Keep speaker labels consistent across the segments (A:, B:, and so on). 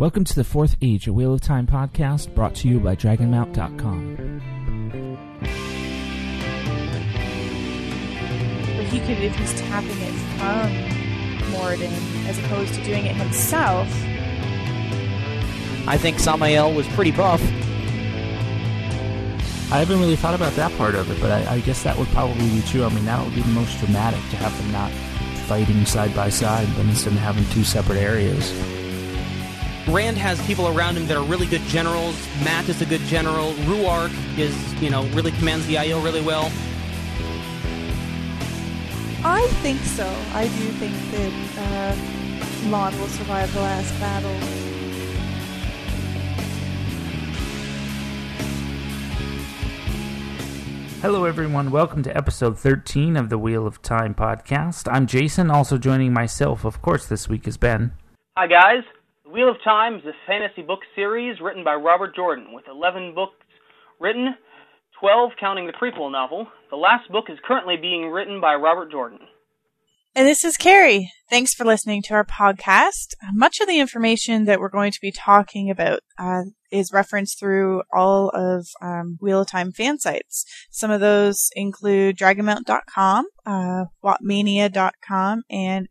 A: Welcome to the Fourth Age, a Wheel of Time podcast brought to you by DragonMount.com.
B: But he could, if he's tapping it from Moradin as opposed to doing it himself.
C: I think Samael was pretty buff.
A: I haven't really thought about that part of it, but I guess that would probably be true. I mean, that would be the most dramatic, to have them not fighting side by side, but instead of having two separate areas.
C: Rand has people around him that are really good generals. Matt is a good general. Ruark is, really commands the Aiel really well.
B: I think so. I do think that Lon will survive the last battle.
A: Hello everyone, welcome to episode 13 of the Wheel of Time podcast. I'm Jason, also joining myself, of course, this week is Ben.
D: Hi guys. The Wheel of Time is a fantasy book series written by Robert Jordan, with 11 books written, 12 counting the prequel novel. The last book is currently being written by Robert Jordan.
B: And this is Carrie. Thanks for listening to our podcast. Much of the information that we're going to be talking about is referenced through all of Wheel of Time fan sites. Some of those include DragonMount.com, Wattmania.com, and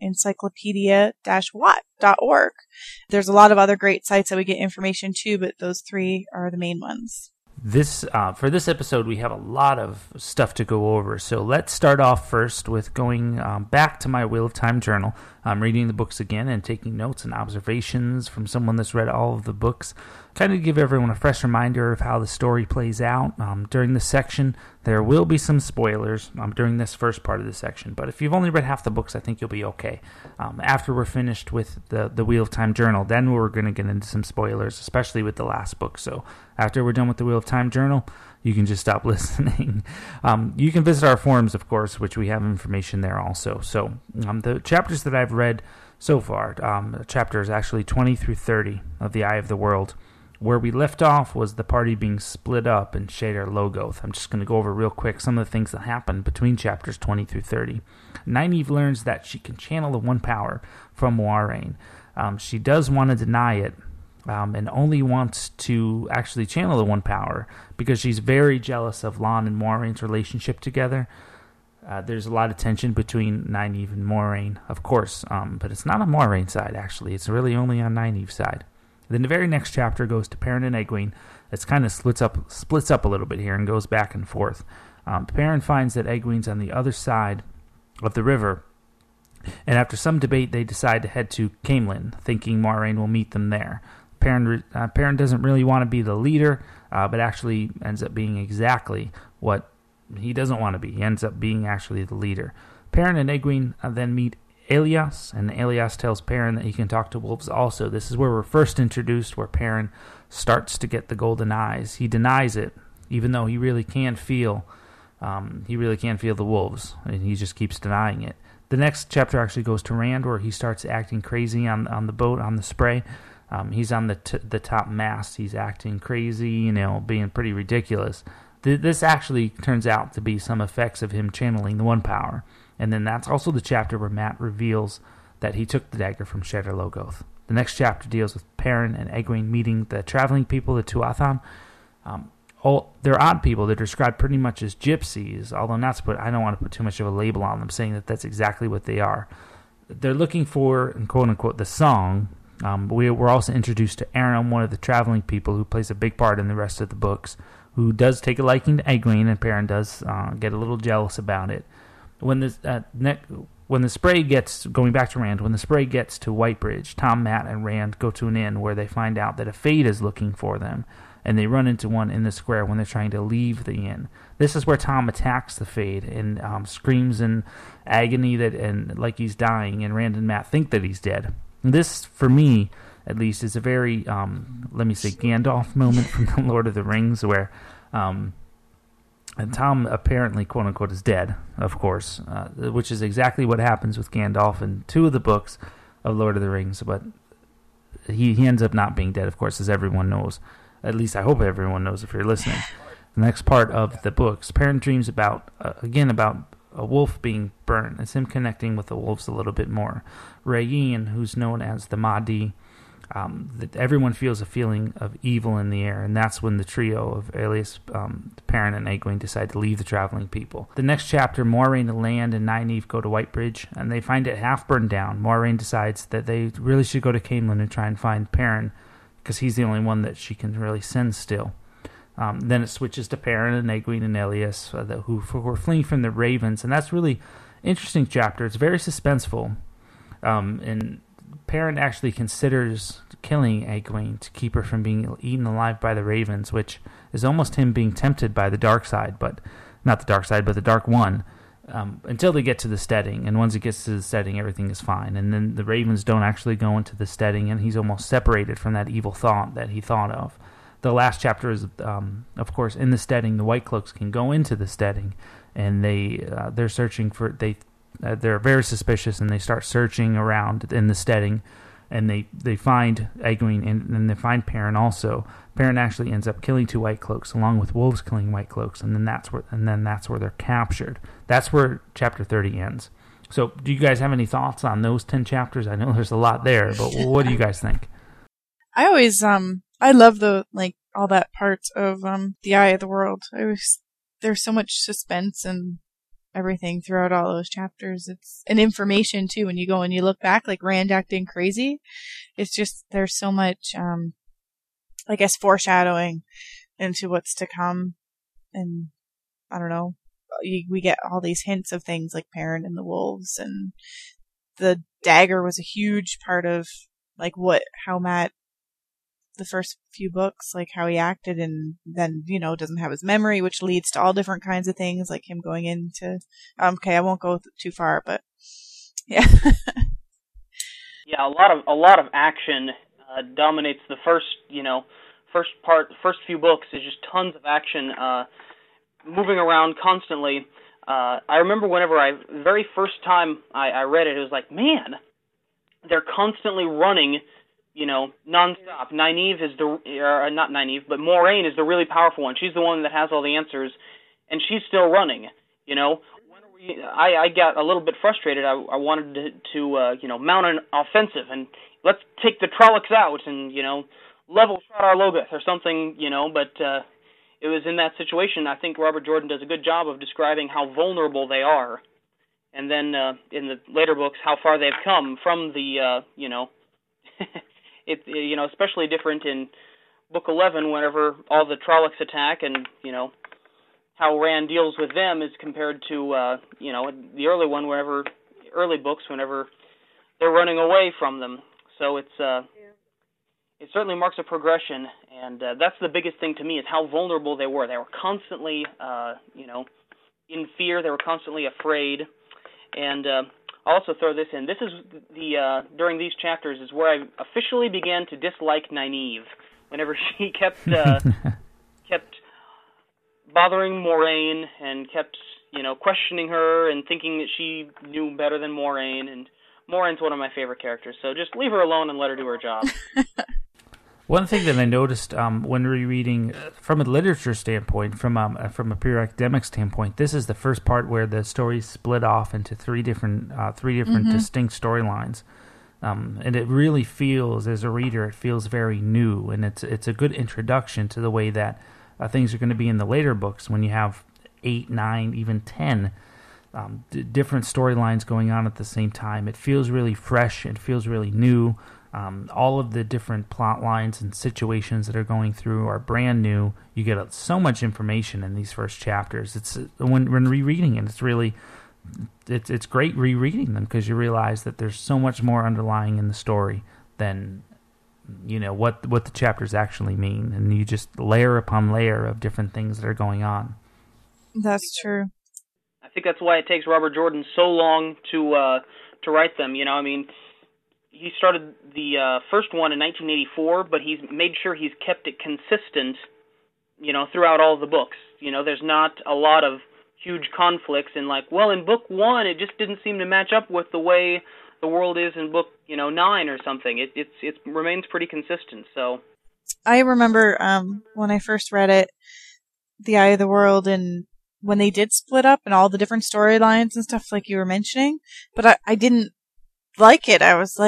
B: Encyclopedia-Watt.org. There's a lot of other great sites that we get information to, but those three are the main ones.
A: For this episode, we have a lot of stuff to go over. So let's start off first with going back to my Wheel of Time journal. I'm reading the books again and taking notes and observations from someone that's read all of the books. Kind of give everyone a fresh reminder of how the story plays out. During this section, there will be some spoilers during this first part of the section. But if you've only read half the books, I think you'll be okay. After we're finished with the Wheel of Time journal, then we're going to get into some spoilers, especially with the last book. So after we're done with the Wheel of Time journal, you can just stop listening. You can visit our forums, of course, which we have information there also. So the chapters that I've read so far, chapters actually 20 through 30 of The Eye of the World. Where we left off was the party being split up in Shadar Logoth. I'm just going to go over real quick some of the things that happened between chapters 20 through 30. Nynaeve learns that she can channel the one power from Moiraine. She does want to deny it, and only wants to actually channel the one power because she's very jealous of Lon and Moiraine's relationship together. There's a lot of tension between Nynaeve and Moiraine, of course, but it's not on Moiraine's side, actually. It's really only on Nynaeve's side. Then the very next chapter goes to Perrin and Egwene. It's kind of splits up a little bit here and goes back and forth. Perrin finds that Egwene's on the other side of the river, and after some debate, they decide to head to Caemlyn, thinking Moiraine will meet them there. Perrin doesn't really want to be the leader, but actually ends up being exactly what he doesn't want to be. He ends up being actually the leader. Perrin and Egwene then meet Aelias, and Aelias tells Perrin that he can talk to wolves also. This is where we're first introduced, where Perrin starts to get the golden eyes. He denies it, even though he really can feel the wolves, and he just keeps denying it. The next chapter actually goes to Rand, where he starts acting crazy on the boat, on the spray. He's on the top mast. He's acting crazy, being pretty ridiculous. This actually turns out to be some effects of him channeling the one power. And then that's also the chapter where Matt reveals that he took the dagger from Shadar Logoth. The next chapter deals with Perrin and Egwene meeting the traveling people, the Tuathan. They're odd people. They're described pretty much as gypsies, although I don't want to put too much of a label on them, saying that that's exactly what they are. They're looking for, quote-unquote, the song. We're also introduced to Aram, one of the traveling people who plays a big part in the rest of the books, who does take a liking to Egwene, and Perrin does get a little jealous about it. When the spray gets, going back to Rand, when the spray gets to Whitebridge, Tom, Matt, and Rand go to an inn where they find out that a Fade is looking for them, and they run into one in the square when they're trying to leave the inn. This is where Tom attacks the Fade and screams in agony and like he's dying, and Rand and Matt think that he's dead. And this, for me, at least, is a very, Gandalf moment from The Lord of the Rings, where and Tom apparently, quote-unquote, is dead, of course, which is exactly what happens with Gandalf in two of the books of Lord of the Rings, but he ends up not being dead, of course, as everyone knows. At least I hope everyone knows if you're listening. The next part of the books, Perrin dreams about a wolf being burnt. It's him connecting with the wolves a little bit more. Rayene, who's known as the Mahdi, that everyone feels a feeling of evil in the air, and that's when the trio of Aelius, Perrin, and Egwene decide to leave the traveling people. The next chapter, Moiraine, Elayne, and Nynaeve go to Whitebridge, and they find it half burned down. Moiraine decides that they really should go to Caemlyn and try and find Perrin, because he's the only one that she can really send still. Then it switches to Perrin and Egwene and Aelius, who were fleeing from the Ravens, and that's really interesting chapter. It's very suspenseful, and Perrin actually considers killing Egwene to keep her from being eaten alive by the Ravens, which is almost him being tempted by the dark side, but not the dark side, but the Dark One, until they get to the steading. And once it gets to the steading, everything is fine. And then the Ravens don't actually go into the steading, and he's almost separated from that evil thought that he thought of. The last chapter is, of course, in the steading. The White Cloaks can go into the steading, and they're searching for they're very suspicious, and they start searching around in the steading, and they find Egwene, and they find Perrin also. Perrin actually ends up killing 2 White Cloaks, along with wolves killing White Cloaks, and then that's where they're captured. That's where chapter 30 ends. So, do you guys have any thoughts on those 10 chapters? I know there's a lot there, but what do you guys think?
B: I always I love all that part of the Eye of the World. There's so much suspense and everything throughout all those chapters. It's an information too when you go and you look back, like Rand acting crazy. It's just there's so much I guess foreshadowing into what's to come, and I don't know. We get all these hints of things like Perrin and the wolves, and the dagger was a huge part of how Matt, the first few books, like how he acted, and then doesn't have his memory, which leads to all different kinds of things, like him going into okay, I won't go too far, but yeah.
D: Yeah, a lot of action dominates the first few books. Is just tons of action, moving around constantly. I remember whenever very first time I read it, it was like, man, they're constantly running, nonstop. Nynaeve is not Nynaeve, but Moiraine is the really powerful one. She's the one that has all the answers, and she's still running. I got a little bit frustrated. I wanted to mount an offensive and let's take the Trollocs out and level Shadar Logoth or something, but it was in that situation. I think Robert Jordan does a good job of describing how vulnerable they are, and then in the later books how far they've come from the It's especially different in Book 11 whenever all the Trollocs attack, and how Rand deals with them is compared to the early books whenever they're running away from them. So it certainly marks a progression, and that's the biggest thing to me is how vulnerable they were. They were constantly in fear. They were constantly afraid, and I'll also throw this in. This is during these chapters is where I officially began to dislike Nynaeve. Whenever she kept bothering Moiraine and kept questioning her and thinking that she knew better than Moiraine, and Moraine's one of my favorite characters. So just leave her alone and let her do her job.
A: One thing that I noticed when rereading, from a literature standpoint, from a pure academic standpoint, this is the first part where the story split off into three different distinct storylines, and it really feels, as a reader, it feels very new, and it's a good introduction to the way that things are going to be in the later books when you have 8, 9, even 10 different storylines going on at the same time. It feels really fresh. It feels really new. All of the different plot lines and situations that are going through are brand new. You get so much information in these first chapters. It's when rereading it, it's great rereading them because you realize that there's so much more underlying in the story than what the chapters actually mean, and you just layer upon layer of different things that are going on.
B: That's true.
D: I think that's why it takes Robert Jordan so long to write them. He started the first one in 1984, but he's made sure he's kept it consistent, throughout all the books. There's not a lot of huge conflicts in in book 1 it just didn't seem to match up with the way the world is in book 9 or something. It remains pretty consistent. So
B: I remember when I first read it, The Eye of the World, and when they did split up and all the different storylines and stuff like you were mentioning, but I didn't like it. I was like,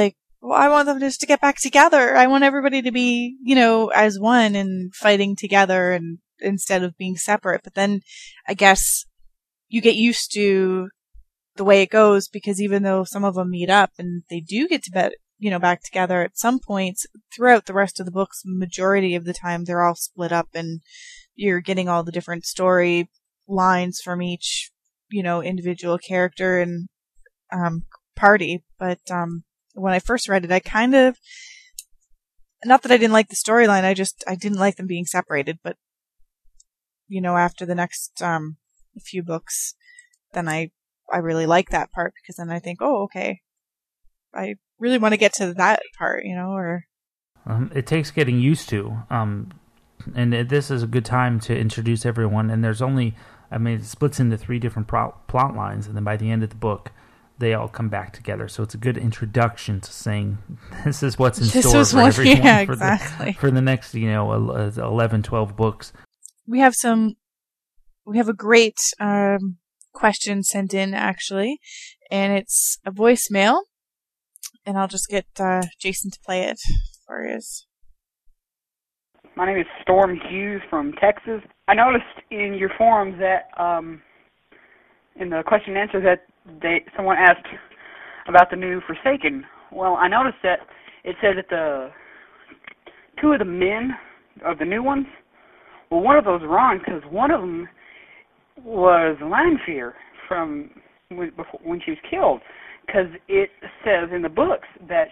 B: well, I want them just to get back together. I want everybody to be, as one and fighting together and instead of being separate. But then I guess you get used to the way it goes, because even though some of them meet up and they do get to back together at some points throughout the rest of the books, majority of the time they're all split up and you're getting all the different story lines from each, individual character and party. But when I first read it, I kind of, not that I didn't like the storyline, I didn't like them being separated. But after the next few books, then I really like that part, because then I think, oh, okay, I really want to get to that part, or
A: it takes getting used to. And this is a good time to introduce everyone. And there's only, it splits into 3 different plot lines, and then by the end of the book, they all come back together. So it's a good introduction to saying this is what's in store for everyone
B: exactly.
A: for the next 11, 12 books.
B: We have a great question sent in, actually, and it's a voicemail, and I'll just get Jason to play it for us.
E: My name is Storm Hughes from Texas. I noticed in your forums that in the question and answer that someone asked about the new Forsaken. Well, I noticed that it said that the 2 of the men of the new ones, well, one of those wrong, because one of them was Lanfear from when she was killed, because it says in the books that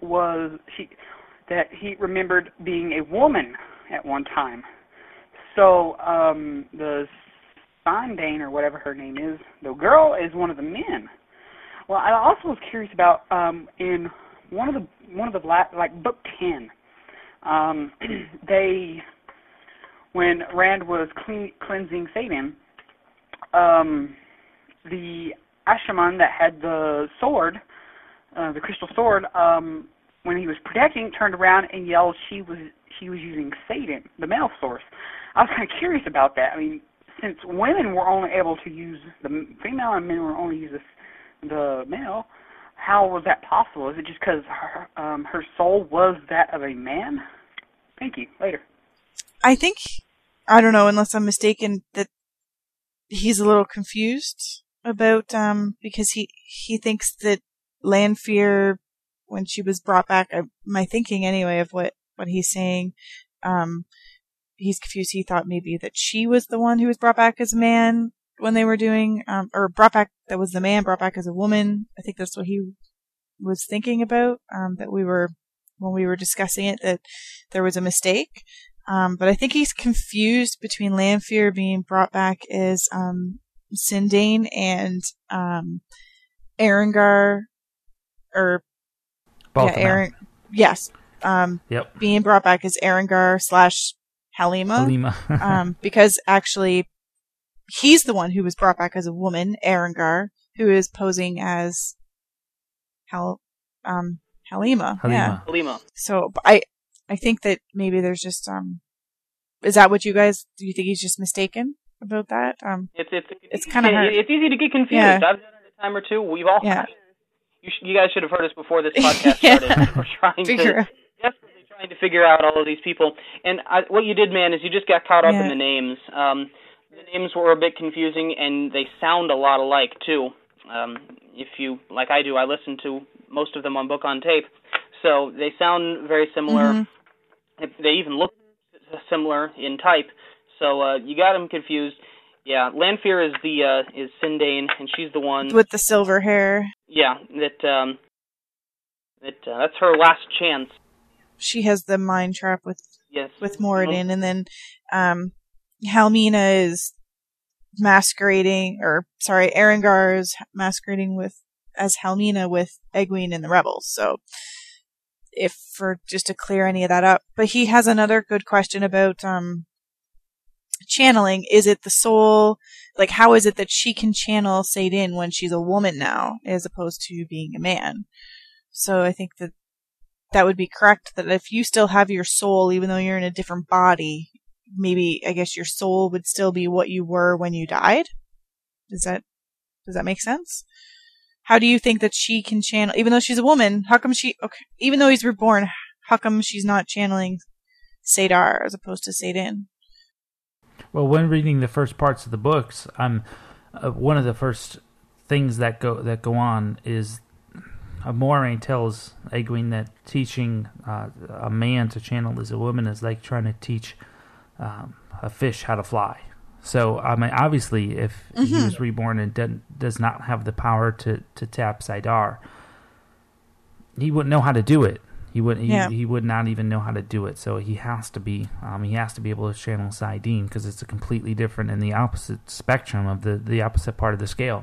E: that he remembered being a woman at one time. So the Sondane, or whatever her name is, the girl, is one of the men. Well, I also was curious about in one of the book 10, when Rand was cleansing Satan, the Asha'man that had the sword, the crystal sword, when he was protecting, turned around and yelled she was using Satan, the male source. I was kind of curious about that. I mean, since women were only able to use the female and men were only use the male, how was that possible? Is it just because her soul was that of a man? Thank you. Later.
B: I think, I don't know, unless I'm mistaken, that he's a little confused about, because he thinks that Lanfear, when she was brought back, my thinking anyway of what he's saying, he's confused. He thought maybe that she was the one who was brought back as a man when they were doing, or brought back, that was the man brought back as a woman. I think that's what he was thinking about, that when we were discussing it, that there was a mistake. But I think he's confused between Lanfear being brought back as Sindane and Arengar, or yes,
A: yep,
B: being brought back as Arengar / Halima. Because actually, he's the one who was brought back as a woman, Arengar, who is posing as Halima. Yeah.
D: Halima.
B: So I think that maybe there's just is that what you guys do? You think he's just mistaken about that? It's kind of hard.
D: It's easy to get confused.
B: Yeah.
D: I've done it a time or two. We've all you guys should have heard us before this podcast started. We're desperately trying to figure out all of these people. And what you did, man, is you just got caught up in the names. The names were a bit confusing, and they sound a lot alike too. If you, like I do, I listen to most of them on Book on Tape, so they sound very similar. Mm-hmm. They even look similar in type, so you got them confused. Yeah, Lanfear is is Sindane, and she's the one
B: with the silver hair.
D: Yeah, that's her last chance.
B: She has the mind trap with Moradin,
D: Mm-hmm.
B: and then Halmina is Arengar is masquerading as Halmina with Egwene and the rebels. So, just to clear any of that up, but he has another good question about channeling. Is it the soul? Like, how is it that she can channel Satan when she's a woman now, as opposed to being a man? So I think that would be correct. That if you still have your soul, even though you're in a different body, maybe I guess your soul would still be what you were when you died. Does that make sense? how do you think that she can channel, even though she's a woman, how come even though he's reborn, how come she's not channeling saidar as opposed to saidin?
A: Well, when reading the first parts of the books, one of the first things that go on is Moiraine tells Egwene that teaching a man to channel as a woman is like trying to teach a fish how to fly. So, I mean, obviously, if he was reborn and does not have the power to tap saidar, he wouldn't know how to do it. He would not even know how to do it. So he has to be able to channel saidin, because it's a completely different and the opposite spectrum of the opposite part of the scale.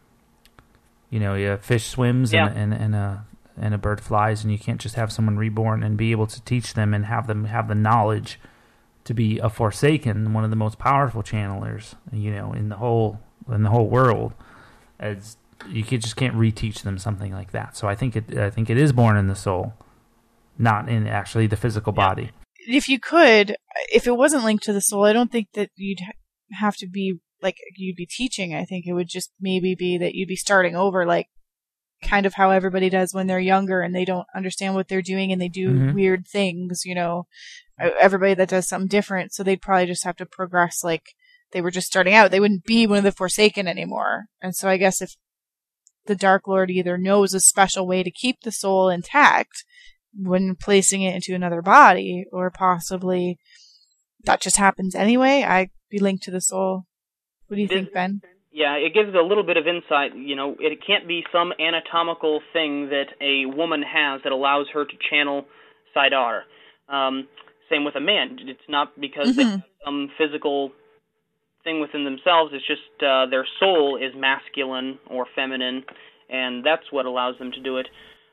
A: You know, a fish swims and a bird flies, and you can't just have someone reborn and be able to teach them and have them have the knowledge to be a Forsaken, one of the most powerful channelers, you know, in the whole world. As you just can't reteach them something like that. So I think it is born in the soul, not in actually the physical body.
B: If it wasn't linked to the soul, I don't think that you'd have to be like you'd be teaching. I think it would just maybe be that you'd be starting over, like kind of how everybody does when they're younger and they don't understand what they're doing and they do weird things, you know. Everybody that does something different, so they'd probably just have to progress like they were just starting out. They wouldn't be one of the Forsaken anymore. And so I guess if the Dark Lord either knows a special way to keep the soul intact when placing it into another body, or possibly that just happens anyway, I'd be linked to the soul. What do you think, Ben?
D: Yeah, it gives a little bit of insight. You know, it can't be some anatomical thing that a woman has that allows her to channel saidar. Same with a man. It's not because they have some physical thing within themselves. It's just their soul is masculine or feminine, and that's what allows them to do it.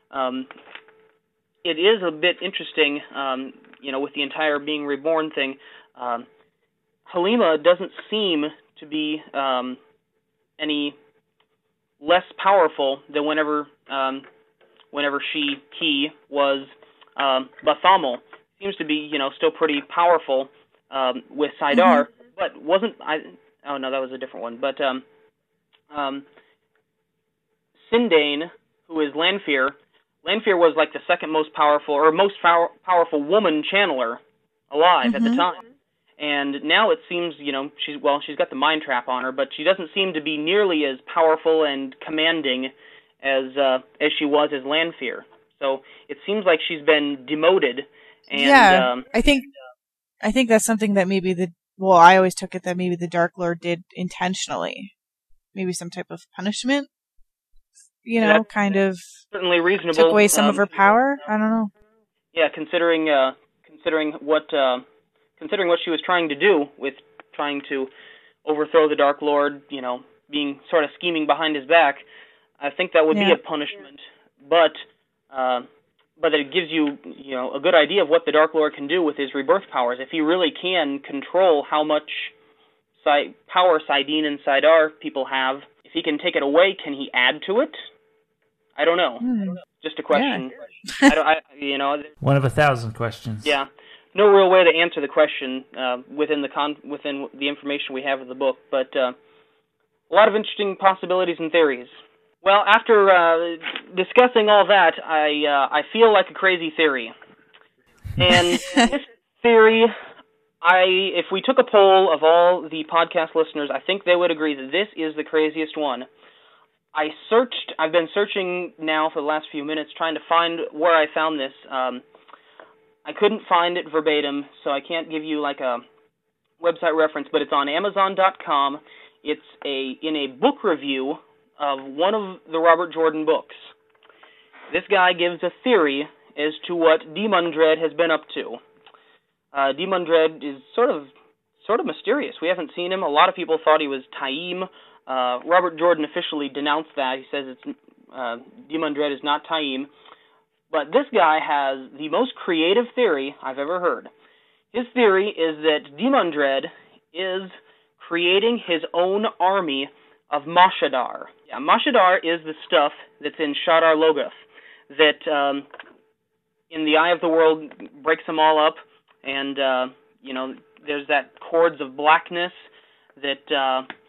D: It is a bit interesting, you know, with the entire being reborn thing. Halima doesn't seem to be any less powerful than whenever he was Bathamal. Seems to be, you know, still pretty powerful with saidar, but wasn't oh no, that was a different one. But Sindain, who is Lanfear was like the second most powerful or most powerful woman channeler alive at the time. And now it seems, you know, she's got the mind trap on her, but she doesn't seem to be nearly as powerful and commanding as she was as Lanfear. So it seems like she's been demoted. And,
B: I think that's something that I always took it that maybe the Dark Lord did intentionally. Maybe some type of punishment, you know, kind of
D: certainly reasonable.
B: Took away some of her power. I don't know.
D: Yeah, considering what she was trying to do with trying to overthrow the Dark Lord, you know, being sort of scheming behind his back, I think that would be a punishment. But it gives you, you know, a good idea of what the Dark Lord can do with his rebirth powers. If he really can control how much power saidin and saidar people have, if he can take it away, can he add to it? I don't know. Just a question. Yeah. You know,
A: one of 1,000 questions.
D: Yeah, no real way to answer the question within the information we have of the book, but a lot of interesting possibilities and theories. Well, after discussing all that, I feel like a crazy theory. And this theory, if we took a poll of all the podcast listeners, I think they would agree that this is the craziest one. I've been searching now for the last few minutes trying to find where I found this. I couldn't find it verbatim, so I can't give you like a website reference, but it's on Amazon.com. It's in a book review of one of the Robert Jordan books. This guy gives a theory as to what Demundred has been up to. Demundred is sort of mysterious. We haven't seen him. A lot of people thought he was Taim. Robert Jordan officially denounced that. He says Demundred is not Taim. But this guy has the most creative theory I've ever heard. His theory is that Demundred is creating his own army of Mashadar. Yeah, Mashadar is the stuff that's in Shadar Logoth that, in the eye of the world, breaks them all up, and, you know, there's that cords of blackness that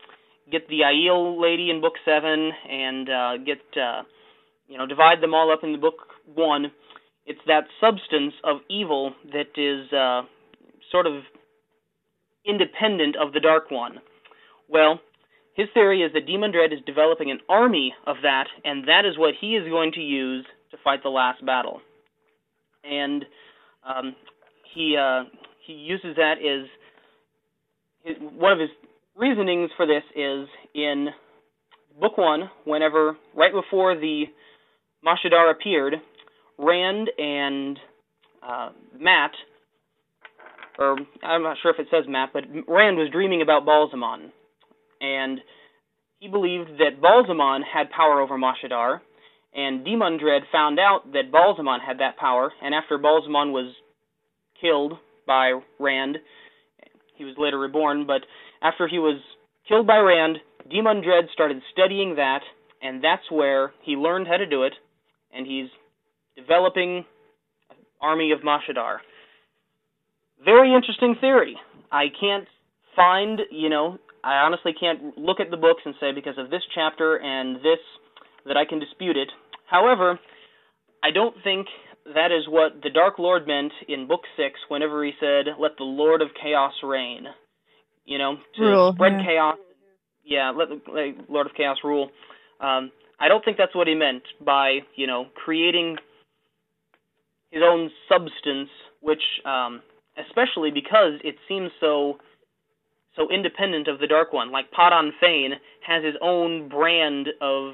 D: get the Aiel lady in book 7 and divide them all up in the book 1. It's that substance of evil that is sort of independent of the Dark One. Well, his theory is that Demon Dread is developing an army of that, and that is what he is going to use to fight the last battle. And he uses that as one of his reasonings for this is in book 1, right before the Mashadar appeared, Rand and Matt, or I'm not sure if it says Matt, but Rand was dreaming about Balsamon, and he believed that Balsamon had power over Mashadar, and Demon Dread found out that Balsamon had that power, and after Balsamon was killed by Rand, he was later reborn, but after he was killed by Rand, Demon Dread started studying that, and that's where he learned how to do it, and he's developing an army of Mashadar. Very interesting theory. I can't find, I honestly can't look at the books and say because of this chapter and this that I can dispute it. However, I don't think that is what the Dark Lord meant in Book 6 whenever he said, let the Lord of Chaos reign. To spread chaos. Yeah, let the Lord of Chaos rule. I don't think that's what he meant by, creating his own substance, which, especially because it seems so independent of the Dark One. Like Padan Fain has his own brand of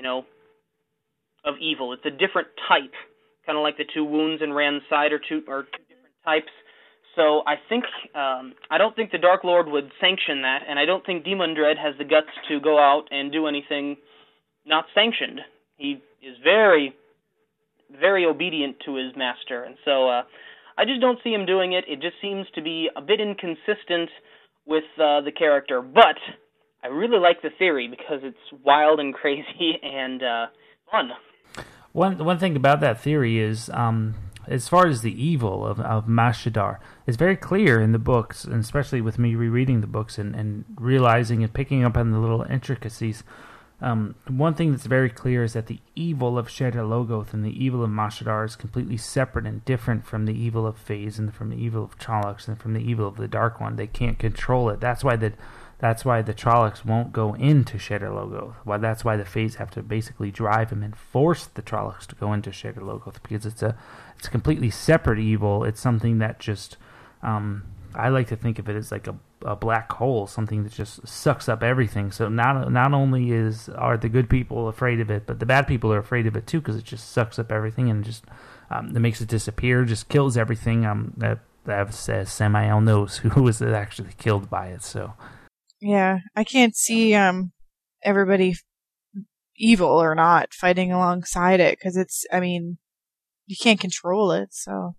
D: evil. It's a different type, kind of like the two wounds in Rand's side are two different types. So I think I don't think the Dark Lord would sanction that, and I don't think Demon Dread has the guts to go out and do anything not sanctioned. He is very, very obedient to his master, and so I just don't see him doing it. It just seems to be a bit inconsistent with the character, but I really like the theory because it's wild and crazy and fun.
A: One thing about that theory is, as far as the evil of Mashadar, it's very clear in the books, and especially with me rereading the books and realizing and picking up on the little intricacies. One thing that's very clear is that the evil of Shadar Logoth and the evil of Mashadar is completely separate and different from the evil of Phase and from the evil of Trollocs and from the evil of the Dark One. They can't control it. That's why the Trollocs won't go into Shadar Logoth. That's why the Phase have to basically drive him and force the Trollocs to go into Shadar Logoth, because it's a completely separate evil. It's something that just I like to think of it as like a black hole, something that just sucks up everything. So not only are the good people afraid of it, but the bad people are afraid of it too, because it just sucks up everything and just it makes it disappear, just kills everything. That says Samael knows who was actually killed by it. So
B: yeah, I can't see everybody, evil or not, fighting alongside it, because you can't control it. So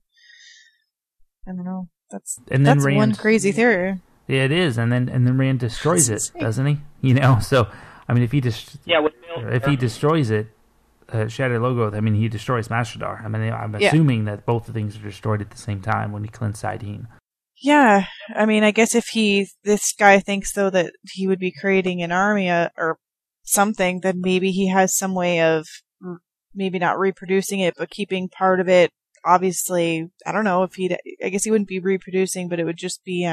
B: I don't know. That's Rand, one crazy theory.
A: Yeah, it is, and then Rand destroys it, doesn't he? So if he he destroys it, Shadar Logoth, he destroys Mashadar. I'm assuming that both the things are destroyed at the same time when he cleansed Saidin.
B: Yeah, I guess if this guy thinks though that he would be creating an army or something, then maybe he has some way of maybe not reproducing it, but keeping part of it. Obviously, I don't know if I guess he wouldn't be reproducing, but it would just be,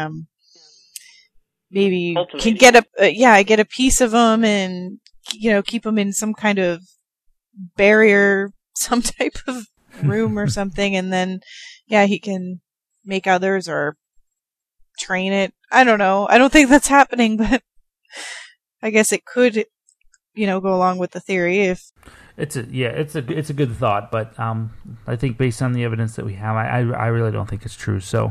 B: maybe can get a piece of him and, keep him in some kind of barrier, some type of room or something. And then, he can make others or train it. I don't know. I don't think that's happening, but I guess it could, go along with the theory if.
A: It's a good thought, but I think based on the evidence that we have, I really don't think it's true. So,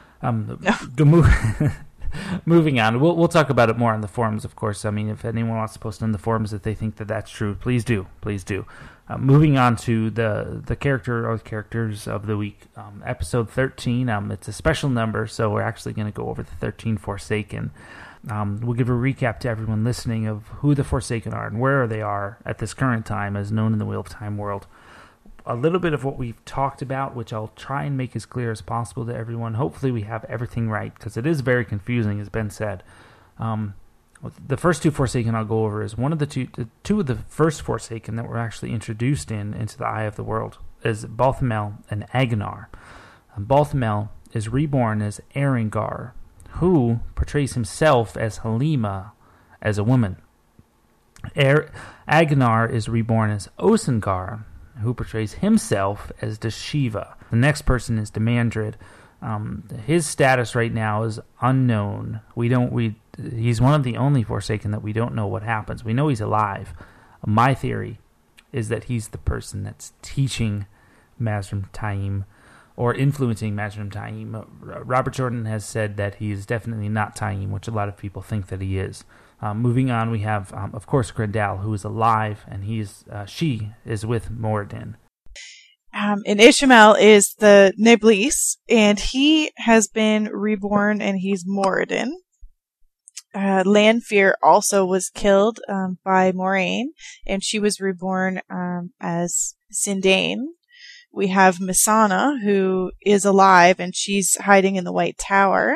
A: moving on, we'll talk about it more on the forums, of course. If anyone wants to post on the forums that they think that that's true, please do. Moving on to the character or characters of the week, episode 13. It's a special number, so we're actually going to go over the 13 Forsaken. We'll give a recap to everyone listening of who the Forsaken are and where they are at this current time as known in the Wheel of Time world. A little bit of what we've talked about, which I'll try and make as clear as possible to everyone. Hopefully we have everything right, because it is very confusing, as Ben said. The first two Forsaken I'll go over is one of the two of the first Forsaken that were actually introduced into the Eye of the World is Balthamel and Agonar. Balthamel is reborn as Arengar, who portrays himself as Halima, as a woman. Agonar is reborn as Osengar, who portrays himself as Deshiva. The next person is Demandred. His status right now is unknown. He's one of the only Forsaken that we don't know what happens. We know he's alive. My theory is that he's the person that's teaching Mazrim Taim or influencing Mazrim Taim. Robert Jordan has said that he is definitely not Taim, which a lot of people think that he is. Moving on, we have, of course, Grendel, who is alive, and she is with Moradin.
B: And Ishmael is the Neblis, and he has been reborn, and he's Moradin. Lanfear also was killed by Moraine, and she was reborn as Sindain. We have Missana, who is alive, and she's hiding in the White Tower,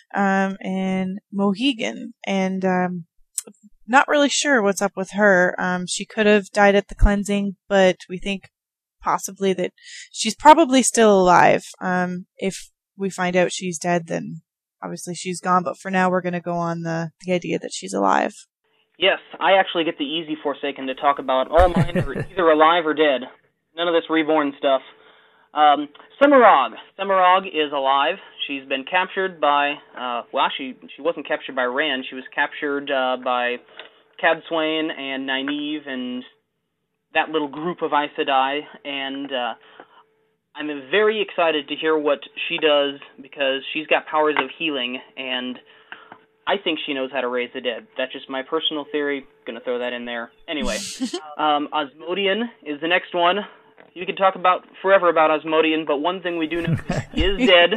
B: and Mohegan, and not really sure what's up with her. She could have died at the cleansing, but we think possibly that she's probably still alive. If we find out she's dead, then obviously she's gone, but for now we're going to go on the idea that she's alive.
D: Yes, I actually get the easy Forsaken to talk about. All mine are either alive or dead. None of this reborn stuff. Semirhage. Semirhage is alive. She's been captured by, she wasn't captured by Rand. She was captured by Cadsuane and Nynaeve and that little group of Aes Sedai, and I'm very excited to hear what she does because she's got powers of healing, and I think she knows how to raise the dead. That's just my personal theory. Going to throw that in there. Anyway, Asmodean is the next one. You can talk forever about Asmodean, but one thing we do know is he is dead.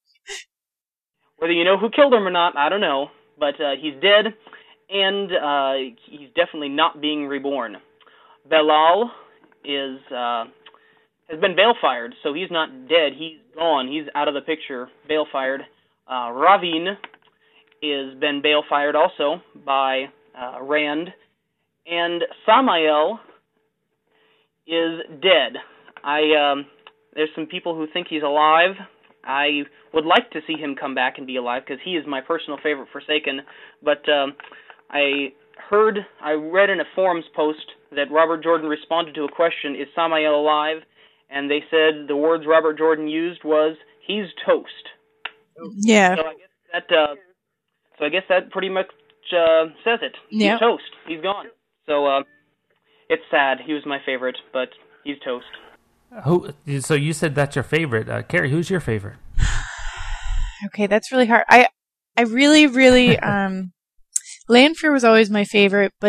D: Whether you know who killed him or not, I don't know, but he's dead, and he's definitely not being reborn. Belal has been Balefired, so he's not dead. He's gone. He's out of the picture. Balefired. Ravin is been Balefired also by Rand, and Samael is dead. There's some people who think he's alive. I would like to see him come back and be alive because he is my personal favorite Forsaken. But I read in a forums post that Robert Jordan responded to a question: "Is Samael alive?" And they said the words Robert Jordan used was, "He's toast."
B: Yeah.
D: So I guess that pretty much says it.
B: Yeah.
D: He's toast. He's gone. So it's sad. He was my favorite, but he's toast.
A: So you said that's your favorite. Carrie, who's your favorite?
B: Okay, that's really hard. I really, really, Lanfear was always my favorite, but,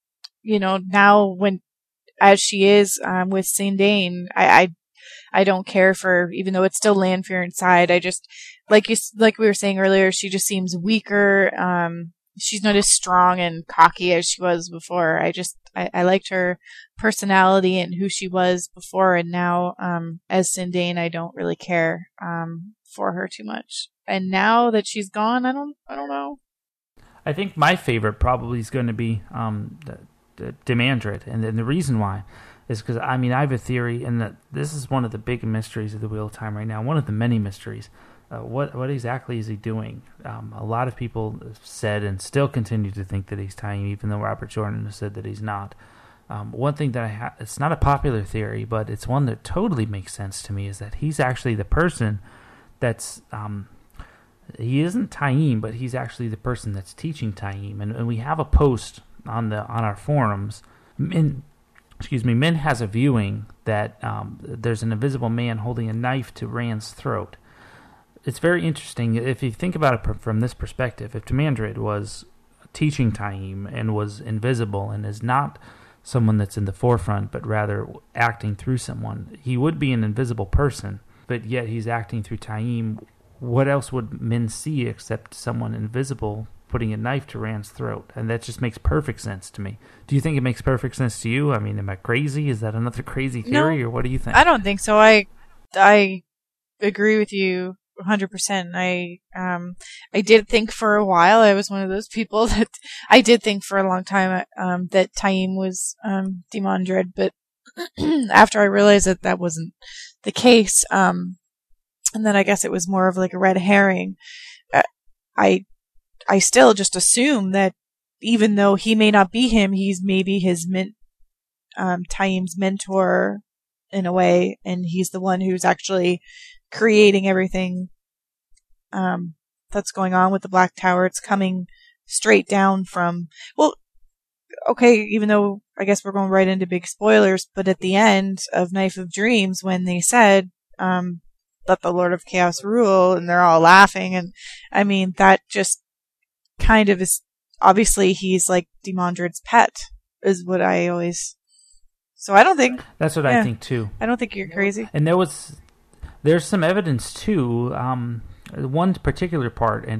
B: now as she is, with Sindain, I don't care for, even though it's still Lanfear inside, I just, like we were saying earlier, she just seems weaker, she's not as strong and cocky as she was before. I liked her personality and who she was before, and now, as Sindain, I don't really care, for her too much. And now that she's gone, I don't know.
A: I think my favorite probably is going to be, Demandred, and the reason why is because, I have a theory, and that this is one of the big mysteries of the Wheel of Time right now, one of the many mysteries. What exactly is he doing? A lot of people have said and still continue to think that he's Taim, even though Robert Jordan has said that he's not. One thing that it's not a popular theory, but it's one that totally makes sense to me, is that he's actually the person that's... he isn't Taim, but he's actually the person that's teaching Taim. And we have a post on our forums. Min has a viewing that there's an invisible man holding a knife to Rand's throat. It's very interesting if you think about it from this perspective. If Demandred was teaching Taim and was invisible and is not someone that's in the forefront, but rather acting through someone, he would be an invisible person, but yet he's acting through Taim. What else would Min see except someone invisible putting a knife to Rand's throat? And that just makes perfect sense to me. Do you think it makes perfect sense to you? Am I crazy? Is that another crazy theory, or what do you think?
B: I don't think so. I agree with you 100%. I did think for a while, I was one of those people that I did think for a long time that Taim was Demon Dread, but after I realized that wasn't the case, and then I guess it was more of like a red herring, I still just assume that even though he may not be him, he's maybe his Taim's mentor in a way, and he's the one who's actually creating everything that's going on with the Black Tower. It's coming straight down from, well, okay, even though I guess we're going right into big spoilers, but at the end of Knife of Dreams, when they said, let the Lord of Chaos rule, and they're all laughing, and I mean, that just kind of is, obviously he's like Demon Dread's pet, is what I always, so I don't think.
A: That's what I think too.
B: I don't think you're crazy.
A: And there's some evidence too, one particular part, and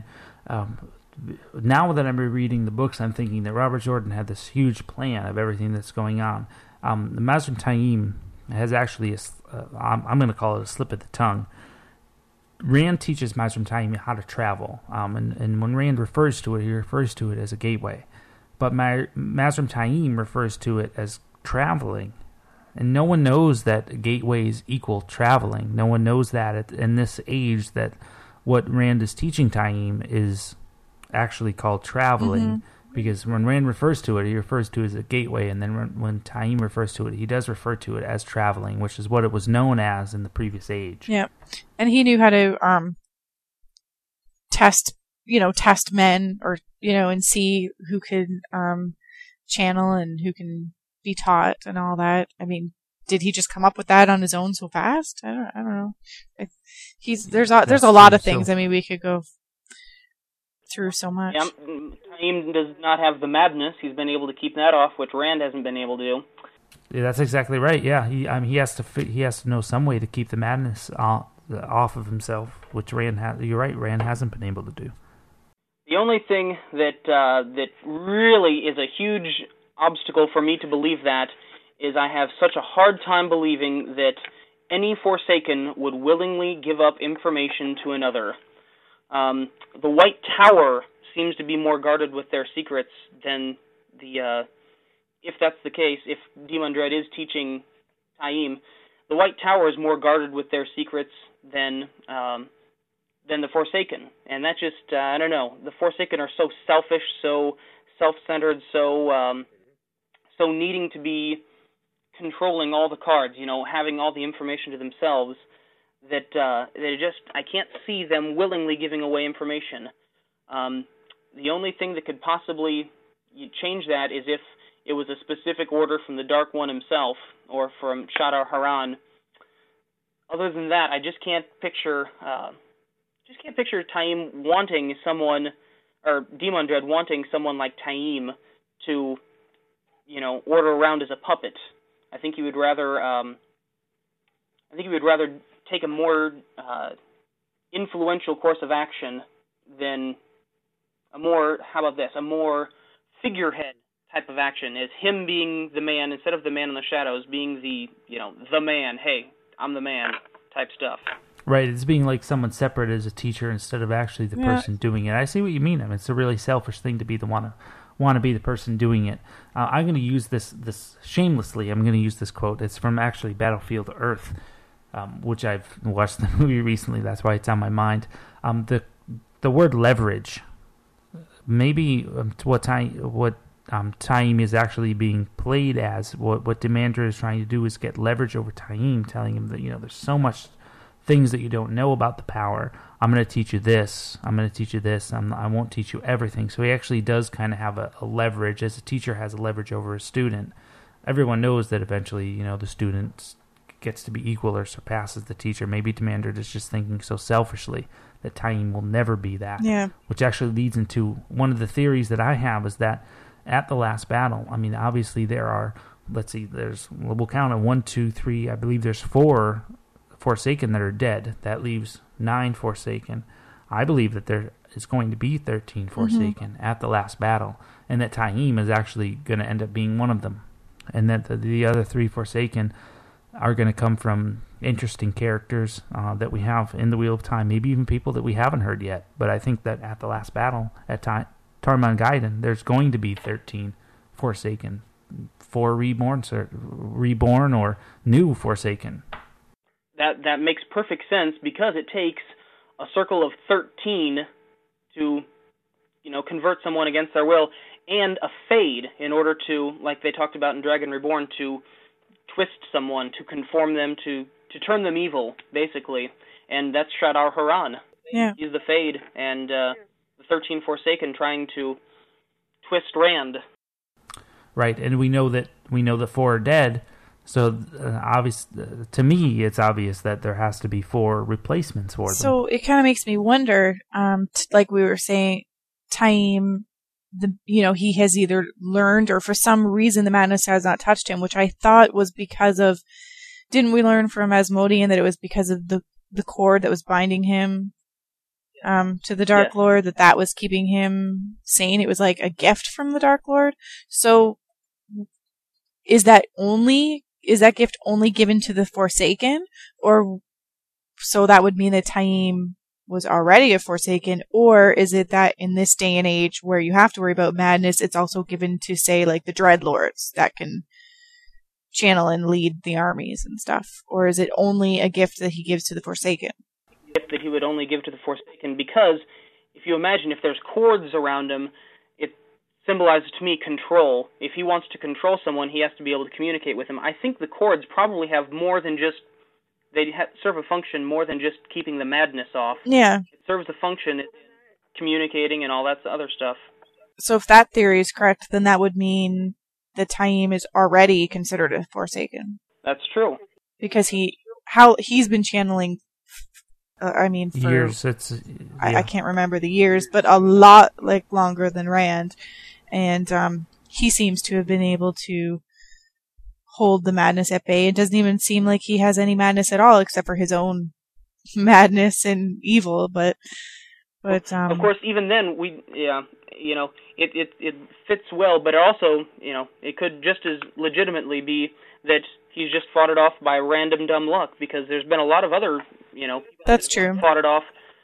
A: now that I'm rereading the books, I'm thinking that Robert Jordan had this huge plan of everything that's going on. The Mazrim Taim has actually, I'm going to call it a slip of the tongue. Rand teaches Mazrim Taim how to travel, and when Rand refers to it, he refers to it as a gateway. But Mazrim Taim refers to it as traveling. And no one knows that gateways equal traveling. No one knows that in this age that what Rand is teaching Taim is actually called traveling, because when Rand refers to it, he refers to it as a gateway, and then when Taim refers to it, he does refer to it as traveling, which is what it was known as in the previous age.
B: Yeah, and he knew how to test men, or and see who could channel and who can be taught and all that. I mean, did he just come up with that on his own so fast? I don't know. There's a lot of things. I mean, we could go through so much.
D: Yeah, Taim does not have the madness. He's been able to keep that off, which Rand hasn't been able to do.
A: Yeah, that's exactly right. Yeah, he has to know some way to keep the madness off of himself, which Rand has. You're right, Rand hasn't been able to do.
D: The only thing that really is a huge obstacle for me to believe that is I have such a hard time believing that any Forsaken would willingly give up information to another. The White Tower seems to be more guarded with their secrets than if that's the case, if Demon Dread is teaching Taim, the White Tower is more guarded with their secrets than the Forsaken. And that just, I don't know, the Forsaken are so selfish, so self-centered, so needing to be controlling all the cards, having all the information to themselves, that I can't see them willingly giving away information. The only thing that could possibly change that is if it was a specific order from the Dark One himself, or from Shadar Haran. Other than that, I just can't picture Taim wanting someone, or Demon Dread wanting someone like Taim to, order around as a puppet. I think he would rather take a more influential course of action than a more figurehead type of action, is him being the man instead of the man in the shadows, being the man, hey, I'm the man type stuff.
A: Right, it's being like someone separate as a teacher instead of actually the person doing it. I see what you mean. I mean, it's a really selfish thing to be the want to be the person doing it. I'm going to use this shamelessly. I'm going to use this quote. It's from actually Battlefield Earth, which I've watched the movie recently. That's why it's on my mind. The word leverage, maybe what Taim is actually being played as. What Demon Dread is trying to do is get leverage over Taim, telling him that there's so much things that you don't know about the power. I'm going to teach you this. I'm going to teach you this. I won't teach you everything. So he actually does kind of have a leverage, as a teacher has a leverage over a student. Everyone knows that eventually, the student gets to be equal or surpasses the teacher. Maybe Demon Dread is just thinking so selfishly that Taim will never be that. Yeah. Which actually leads into one of the theories that I have, is that at the last battle, I mean, obviously there are, we'll count it 1, 2, 3, I believe there's 4 Forsaken that are dead. That leaves 9 Forsaken. I believe that there is going to be 13 Forsaken at the last battle, and that Taim is actually going to end up being one of them, and that the other 3 Forsaken are going to come from interesting characters that we have in the Wheel of Time, maybe even people that we haven't heard yet. But I think that at the last battle at Tormund Gaiden, there's going to be 13 Forsaken, 4 reborn or new Forsaken.
D: That makes perfect sense, because it takes a circle of 13 to, convert someone against their will, and a fade in order to, like they talked about in Dragon Reborn, to twist someone, to conform them, to turn them evil, basically. And that's Shadar Haran.
B: Yeah.
D: He's the fade, and the 13 Forsaken trying to twist Rand.
A: Right, and we know the 4 are dead, so to me, it's obvious that there has to be 4 replacements for them.
B: So it kind of makes me wonder, like we were saying, Taim, he has either learned, or for some reason the madness has not touched him, which I thought was because of, didn't we learn from Asmodean that it was because of the cord that was binding him to the Dark Lord, that was keeping him sane? It was like a gift from the Dark Lord. So is that gift only given to the Forsaken? Or so that would mean that Taim was already a Forsaken? Or is it that in this day and age where you have to worry about madness, it's also given to, say, like the Dreadlords that can channel and lead the armies and stuff? Or is it only a gift that he gives to the Forsaken?
D: Gift that he would only give to the Forsaken, because if you imagine, if there's cords around him, it symbolizes to me control. If he wants to control someone, he has to be able to communicate with him. I think the cords probably have more than just, they serve a function more than just keeping the madness off.
B: Yeah.
D: It serves the function in communicating and all that other stuff.
B: So if that theory is correct, then that would mean that Taim is already considered a Forsaken.
D: That's true.
B: Because he's been channeling, for
A: years.
B: I can't remember the years, but a lot longer than Rand. And he seems to have been able to hold the madness at bay. It doesn't even seem like he has any madness at all, except for his own madness and evil. But
D: of course, even then, it fits well. But also, it could just as legitimately be that he's just fought it off by random dumb luck, because there's been a lot of other,
B: that's true,
D: fought it off.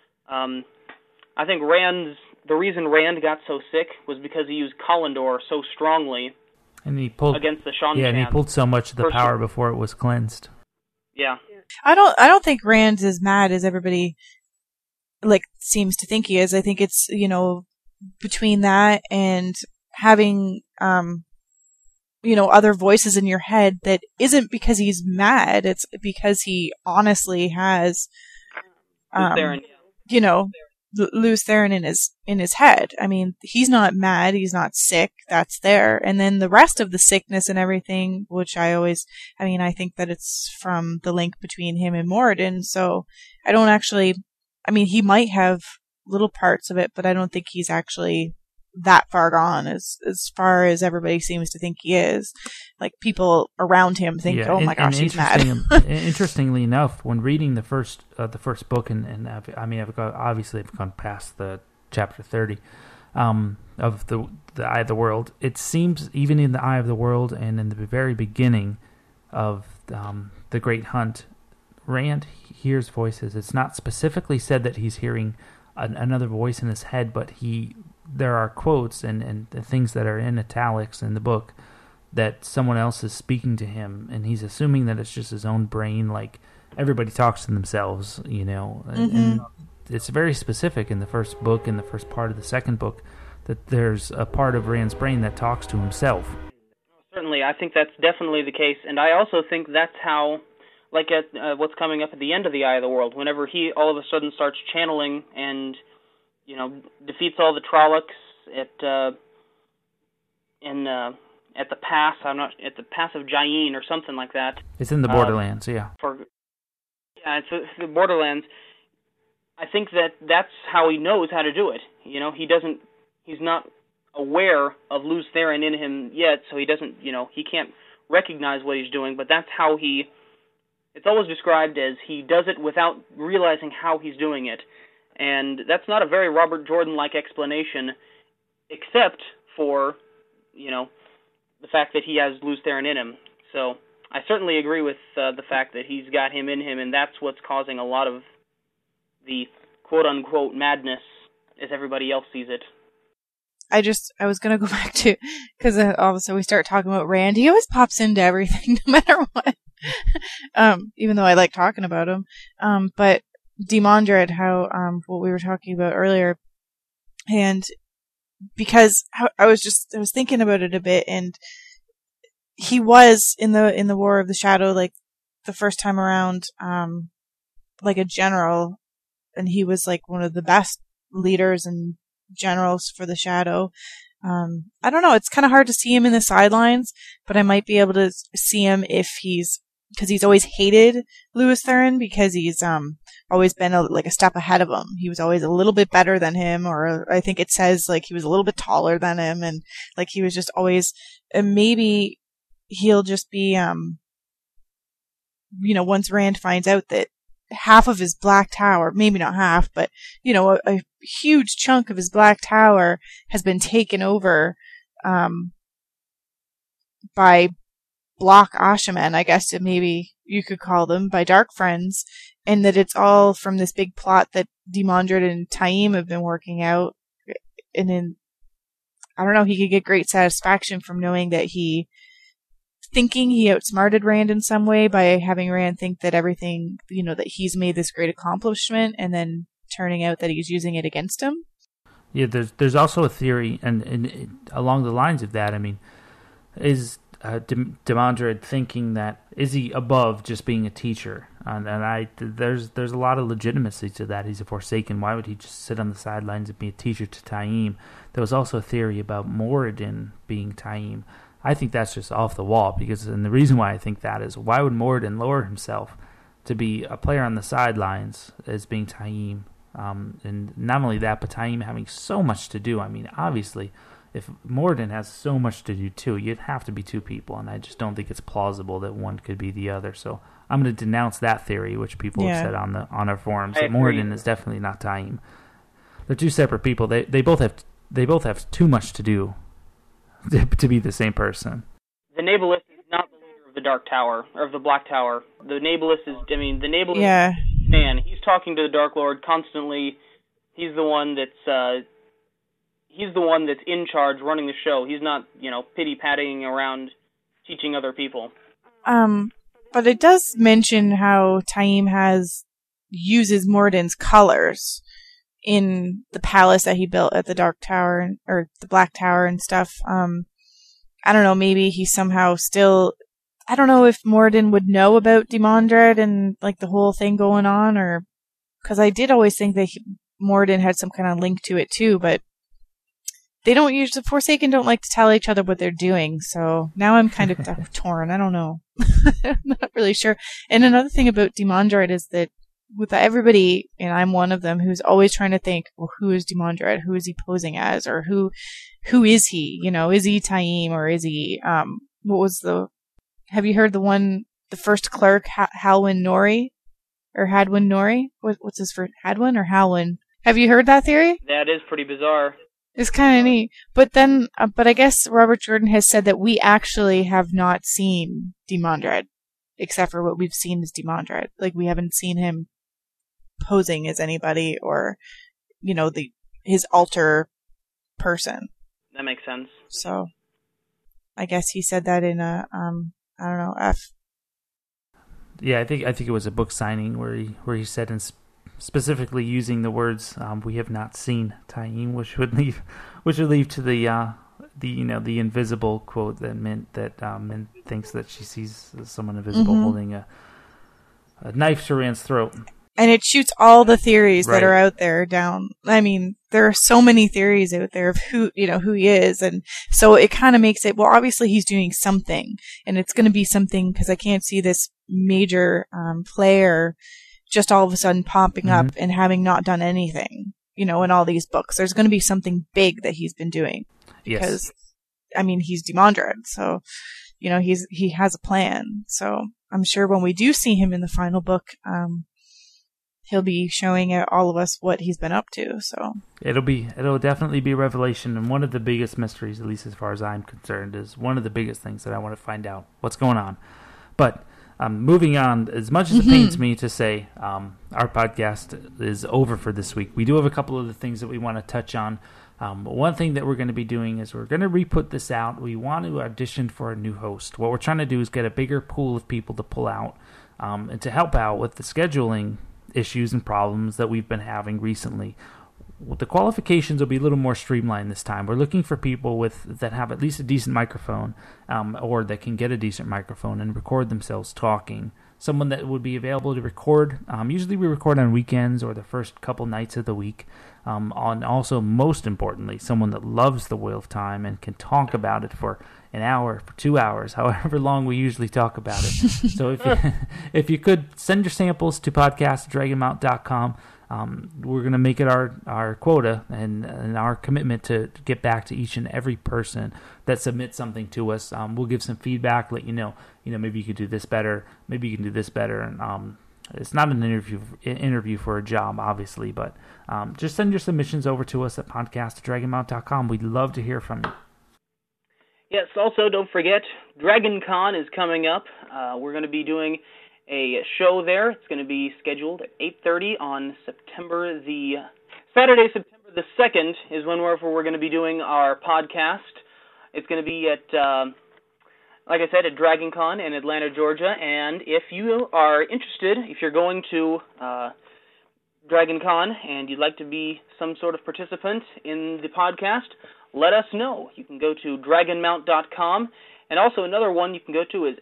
D: I think the reason Rand got so sick was because he used Kalendor so strongly.
A: And he pulled
D: against the Seanchan.
A: Yeah, and he pulled so much of the power before it was cleansed.
D: Yeah.
B: I don't think Rand is mad as everybody seems to think he is. I think it's, between that and having other voices in your head that isn't because he's mad, it's because he honestly has Lews Therin in his head. I mean, he's not mad, he's not sick, that's there. And then the rest of the sickness and everything, which I think that it's from the link between him and Moradin. So I don't actually, he might have little parts of it, but I don't think he's actually that far gone as far as everybody seems to think he is. Like, people around him think, oh my gosh, he's mad.
A: Interestingly enough, when reading the first book, and I've gone past the chapter 30 of the Eye of the World. It seems even in the Eye of the World and in the very beginning of the Great Hunt, Rand hears voices. It's not specifically said that he's hearing another voice in his head, but there are quotes and things that are in italics in the book that someone else is speaking to him, and he's assuming that it's just his own brain. Like, everybody talks to themselves, and it's very specific in the first book, in the first part of the second book, that there's a part of Rand's brain that talks to himself.
D: Certainly, I think that's definitely the case, and I also think that's how, like at what's coming up at the end of the Eye of the World, whenever he all of a sudden starts channeling and defeats all the Trollocs at the pass. At the pass of Jain or something like that.
A: It's in the Borderlands, yeah.
D: It's the Borderlands. I think that's how he knows how to do it. He's not aware of Lews Therin in him yet, so he doesn't, he can't recognize what he's doing. But that's how it's always described as he does it without realizing how he's doing it. And that's not a very Robert Jordan-like explanation, except for, the fact that he has Lews Therin in him. So I certainly agree with the fact that he's got him in him, and that's what's causing a lot of the quote-unquote madness as everybody else sees it.
B: I was going to go back to, because all of a sudden we start talking about Rand. He always pops into everything, no matter what. Even though I like talking about him. But Demandred, how, what we were talking about earlier, and because I was thinking about it a bit, and he was in the War of the Shadow, like the first time around, like a general, and he was like one of the best leaders and generals for the Shadow. I don't know. It's kind of hard to see him in the sidelines, but I might be able to see him because he's always hated Lewis Therin because he's always been like a step ahead of him. He was always a little bit better than him, or I think it says like he was a little bit taller than him, and like he was just always. And maybe he'll just be, once Rand finds out that half of his Black Tower, maybe not half, but, a huge chunk of his Black Tower has been taken over by Block Ashamen, I guess maybe you could call them, by Dark Friends, and that it's all from this big plot that Demandred and Taim have been working out. And then, I don't know, he could get great satisfaction from knowing that thinking he outsmarted Rand in some way by having Rand think that everything, that he's made this great accomplishment, and then turning out that he's using it against him.
A: Yeah, there's also a theory, and along the lines of that, I mean, is Demandred thinking that, is he above just being a teacher? And there's a lot of legitimacy to that. He's a Forsaken. Why would he just sit on the sidelines and be a teacher to Taim? There was also a theory about Moradin being Taim. I think that's just off the wall, and the reason why I think that is, why would Moradin lower himself to be a player on the sidelines as being Taim? And not only that, but Taim having so much to do. I mean, obviously, if Moradin has so much to do too, you'd have to be two people, and I just don't think it's plausible that one could be the other. So I'm going to denounce that theory, which people have said on our forums, that Moradin is definitely not Taim. They're two separate people. They both have too much to do to be the same person.
D: The Nabalist is not the leader of the Dark Tower, or of the Black Tower. The Nabalist is, the Nabalist is a man. He's talking to the Dark Lord constantly. He's the one that's in charge, running the show. He's not, pity-patting around teaching other people.
B: But it does mention how Taim uses Moradin's colors in the palace that he built at the Dark Tower, or the Black Tower and stuff. I don't know, maybe he somehow still, I don't know if Moradin would know about Demandred and like the whole thing going on, or, because I did always think that Moradin had some kind of link to it too, but they don't usually, the Forsaken don't like to tell each other what they're doing, so now I'm kind of torn. I don't know. I'm not really sure. And another thing about Demandred is that with everybody, and I'm one of them, who's always trying to think, well, who is Demandred? Who is he posing as? Or who is he? Is he Taim, or is he, have you heard the first clerk, Halwyn Nori? Or Hadwin Nori? What's his first, Hadwin or Halwyn? Have you heard that theory?
D: That is pretty bizarre.
B: It's kind of neat. But then, but I guess Robert Jordan has said that we actually have not seen Demandred, except for what we've seen as Demandred. Like, we haven't seen him posing as anybody, or, his alter person.
D: That makes sense.
B: So, I guess he said that in a, I don't know, F.
A: Yeah, I think it was a book signing where he said, specifically using the words, "We have not seen Taim," which would leave to the invisible quote that meant that Mint thinks that she sees someone invisible holding a knife to Rand's throat.
B: And it shoots all the theories that are out there down. I mean, there are so many theories out there of who he is. And so it kind of makes it, well, obviously he's doing something, and it's going to be something, because I can't see this major player just all of a sudden popping up and having not done anything, in all these books. There's going to be something big that he's been doing. Because, I mean, he's Demandred, so, he has a plan. So I'm sure when we do see him in the final book, he'll be showing all of us what he's been up to. So
A: it'll definitely be a revelation, and one of the biggest mysteries, at least as far as I'm concerned, is one of the biggest things that I want to find out what's going on. But moving on, as much as it pains me to say our podcast is over for this week, we do have a couple of the things that we want to touch on. One thing that we're going to be doing is we're going to re-put this out. We want to audition for a new host. What we're trying to do is get a bigger pool of people to pull out and to help out with the scheduling issues and problems that we've been having recently. The qualifications will be a little more streamlined this time. We're looking for people that have at least a decent microphone or that can get a decent microphone and record themselves talking. Someone that would be available to record. Usually we record on weekends or the first couple nights of the week. Also, most importantly, someone that loves the Wheel of Time and can talk about it for an hour, for 2 hours, however long we usually talk about it. So if you could send your samples to podcast@dragonmount.com. We're going to make it our quota and our commitment to get back to each and every person that submits something to us. We'll give some feedback, let you know, maybe you could do this better, maybe you can do this better. And it's not an interview for a job, obviously, but just send your submissions over to us at podcast@dragonmount.com. We'd love to hear from you.
D: Yes, also don't forget, DragonCon is coming up. We're going to be doing a show there. It's going to be scheduled at 8:30 on Saturday, September the 2nd is whenever we're going to be doing our podcast. It's going to be at, like I said, at DragonCon in Atlanta, Georgia. And if you are interested, if you're going to DragonCon and you'd like to be some sort of participant in the podcast, let us know. You can go to dragonmount.com. And also another one you can go to is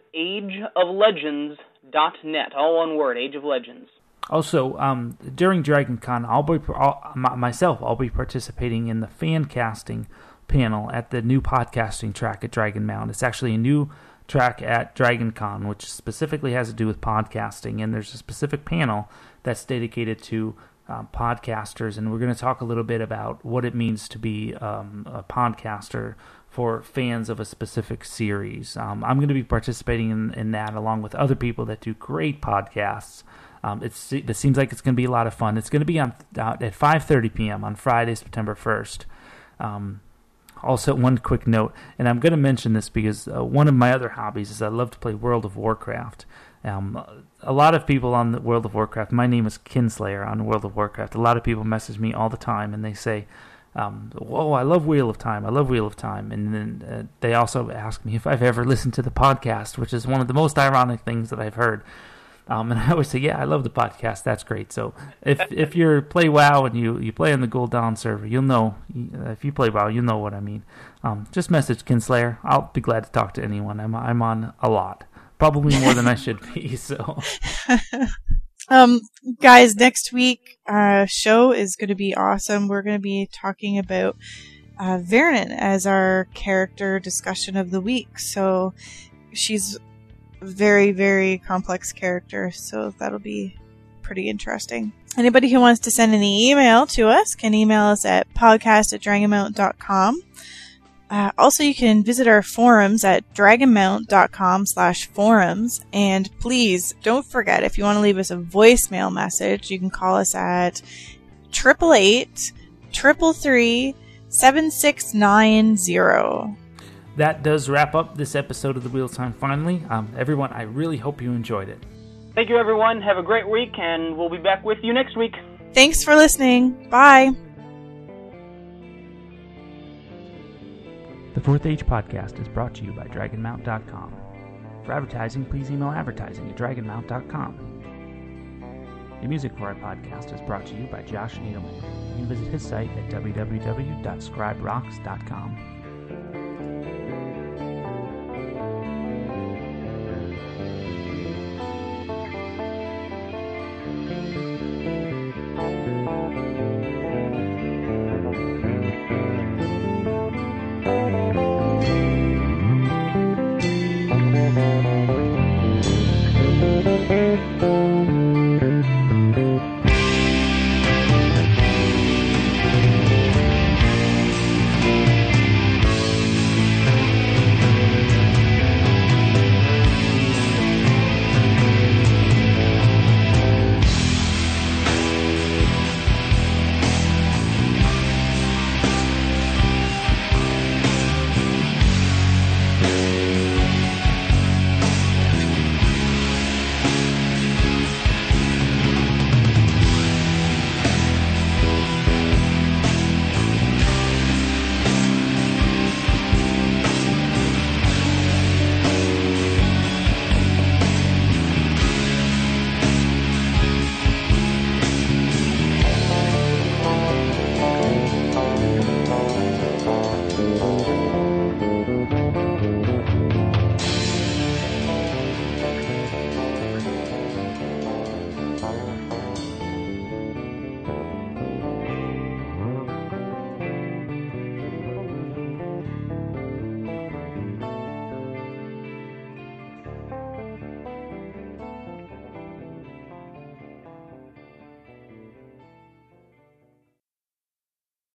D: ageoflegends.net. All one word, Age of Legends.
A: Also, during DragonCon, I'll be participating in the fan casting panel at the new podcasting track at Dragon Mount. It's actually a new track at DragonCon, which specifically has to do with podcasting, and there's a specific panel that's dedicated to podcasters, and we're going to talk a little bit about what it means to be a podcaster for fans of a specific series. I'm going to be participating in that along with other people that do great podcasts. It seems like it's going to be a lot of fun. It's going to be at 5:30 p.m. on Friday, September 1st. Also, one quick note, and I'm going to mention this because one of my other hobbies is I love to play World of Warcraft. A lot of people on the World of Warcraft, my name is Kinslayer on World of Warcraft. A lot of people message me all the time and they say, whoa, I love Wheel of Time. And then they also ask me if I've ever listened to the podcast, which is one of the most ironic things that I've heard. And I always say, yeah, I love the podcast. That's great. So if you play WoW and you play on the Gold Dawn server, you'll know. If you play WoW, you'll know what I mean. Just message Kinslayer. I'll be glad to talk to anyone. I'm on a lot. Probably more than I should be. So,
B: guys, next week show is going to be awesome. We're going to be talking about Vernon as our character discussion of the week. So she's a very, very complex character. So that'll be pretty interesting. Anybody who wants to send any email to us can email us at podcast@dragonmount.com. Also, you can visit our forums at dragonmount.com/forums. And please don't forget, if you want to leave us a voicemail message, you can call us at 888-333-7690.
A: That does wrap up this episode of The Wheel of Time finally. Everyone, I really hope you enjoyed it.
D: Thank you, everyone. Have a great week, and we'll be back with you next week.
B: Thanks for listening. Bye.
A: The Fourth Age Podcast is brought to you by DragonMount.com. For advertising, please email advertising@dragonmount.com. The music for our podcast is brought to you by Josh Needleman. You can visit his site at www.scriberocks.com.